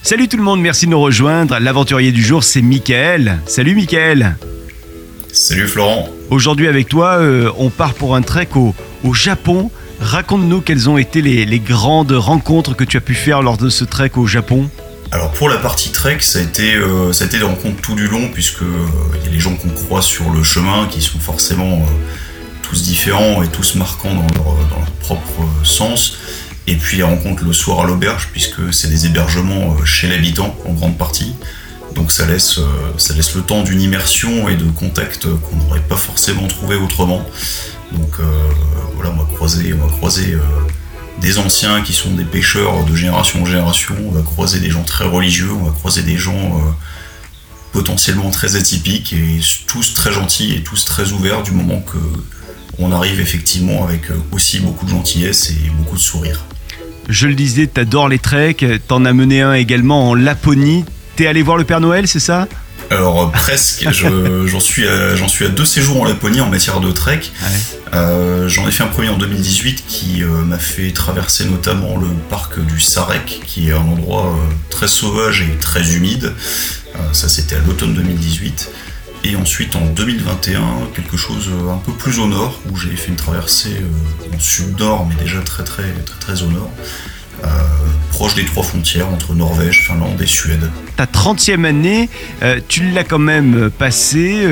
Salut tout le monde, merci de nous rejoindre. L'aventurier du jour, c'est Mickaël. Salut Mickaël. Salut Florent. Aujourd'hui avec toi, on part pour un trek au Japon. Raconte-nous quelles ont été les grandes rencontres que tu as pu faire lors de ce trek au Japon. Alors pour la partie trek, ça a été des rencontres tout du long, puisque y a les gens qu'on croise sur le chemin qui sont forcément tous différents et tous marquants dans leur propre sens. Et puis les rencontres le soir à l'auberge, puisque c'est des hébergements chez l'habitant en grande partie. Donc ça laisse le temps d'une immersion et de contact qu'on n'aurait pas forcément trouvé autrement. Donc voilà, on va croiser des anciens qui sont des pêcheurs de génération en génération, on va croiser des gens très religieux, on va croiser des gens potentiellement très atypiques et tous très gentils et tous très ouverts du moment qu'on arrive effectivement avec aussi beaucoup de gentillesse et beaucoup de sourire. Je le disais, t'adores les treks, t'en as mené un également en Laponie. T'es allé voir le Père Noël, c'est ça ? Alors presque, j'en suis à 2 séjours en Laponie en matière de trek. Ouais. J'en ai fait un premier en 2018 qui m'a fait traverser notamment le parc du Sarek, qui est un endroit très sauvage et très humide. Ça c'était à l'automne 2018. Et ensuite en 2021, quelque chose un peu plus au nord, où j'ai fait une traversée en sud-nord, mais déjà très très très très au nord. Proche des 3 frontières entre Norvège, Finlande et Suède. Ta 30e année, tu l'as quand même passée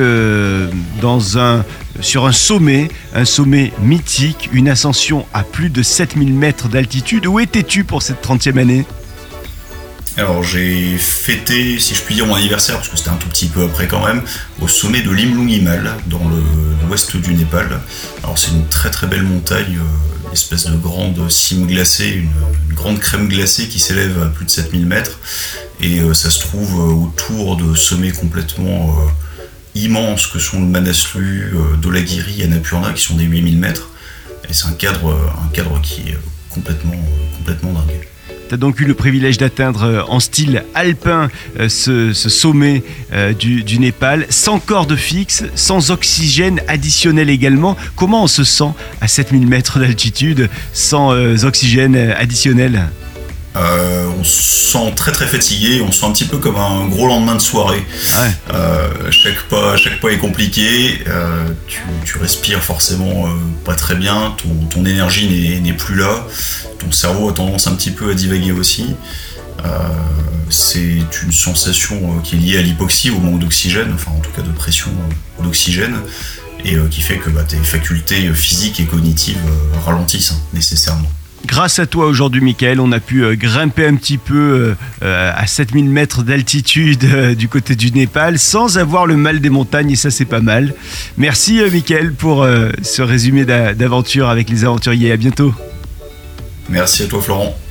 sur un sommet mythique, une ascension à plus de 7000 mètres d'altitude. Où étais-tu pour cette 30e année ? Alors j'ai fêté, si je puis dire, mon anniversaire, parce que c'était un tout petit peu après quand même, au sommet de Limlung Himal, dans l'ouest du Népal. Alors c'est une très très belle montagne, une espèce de grande cime glacée, une grande crème glacée qui s'élève à plus de 7000 mètres. Et ça se trouve autour de sommets complètement immenses que sont le Manaslu, Dholagiri et Annapurna, qui sont des 8000 mètres. Et c'est un cadre qui est complètement dingue. Tu as donc eu le privilège d'atteindre en style alpin ce sommet du Népal, sans corde fixe, sans oxygène additionnel également. Comment on se sent à 7000 mètres d'altitude sans oxygène additionnel ? On se sent très très fatigué, on se sent un petit peu comme un gros lendemain de soirée. Ouais. Chaque pas est compliqué, tu respires forcément pas très bien, ton énergie n'est plus là, ton cerveau a tendance un petit peu à divaguer aussi. C'est une sensation qui est liée à l'hypoxie, au manque d'oxygène, enfin en tout cas de pression d'oxygène, et qui fait que tes facultés physiques et cognitives ralentissent nécessairement. Grâce à toi aujourd'hui Mickaël, on a pu grimper un petit peu à 7000 mètres d'altitude du côté du Népal sans avoir le mal des montagnes, et ça c'est pas mal. Merci Mickaël pour ce résumé d'aventure avec les aventuriers, à bientôt. Merci à toi Florent.